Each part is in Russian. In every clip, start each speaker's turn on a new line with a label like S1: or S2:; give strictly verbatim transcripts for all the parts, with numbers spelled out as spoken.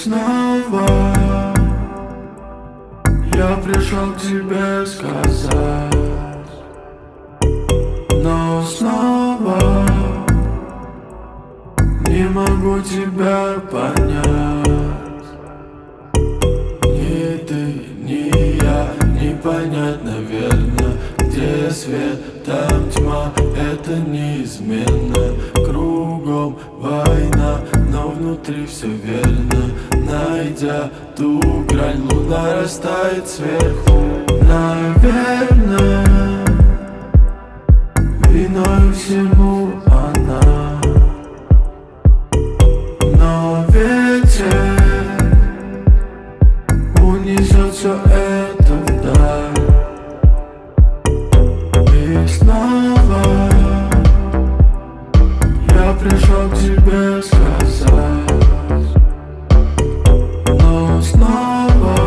S1: снова я пришел к тебе сказать, но снова не могу тебя понять. Ни ты, ни я, не понять, наверное, где свет, там тьма, это неизменно. Кругом война, но внутри все верно. Найдя ту грань, луна растает сверху. Наверное, виною всему она, но ветер унесет все это вдаль. И снова я пришел к тебе сказать, но снова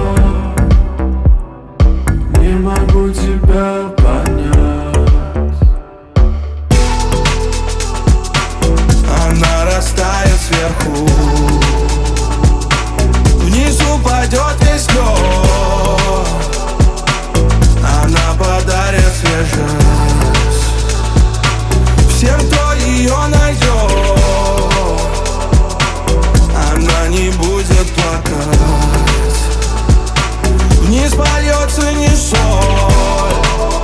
S1: не могу тебя понять.
S2: Она растает сверху, вниз упадет весь лед. Она подарит свежесть всем, кто ее найдет. Она не будет плакать, вниз польется не соль.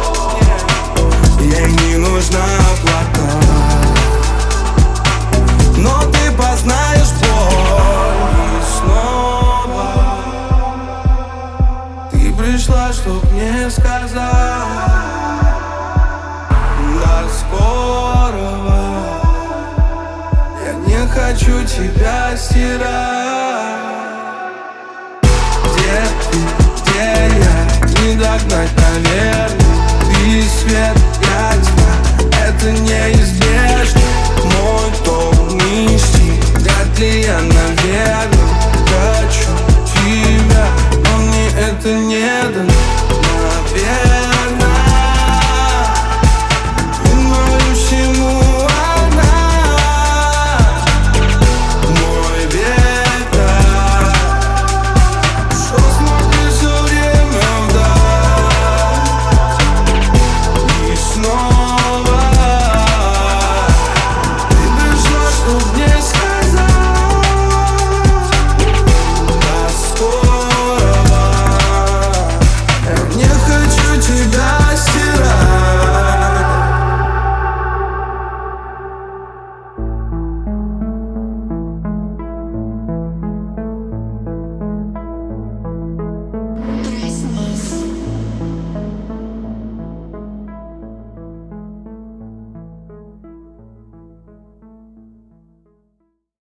S2: Ей не нужна оплата, но ты познаешь боль. И снова ты пришла, чтоб мне сказать: до скорого. Я не хочу тебя стирать. Где ты, где я, не догнать, наверное. Ты свет, я тьма, это неизбежно. Мой дом нищий, вряд ли я, наверное.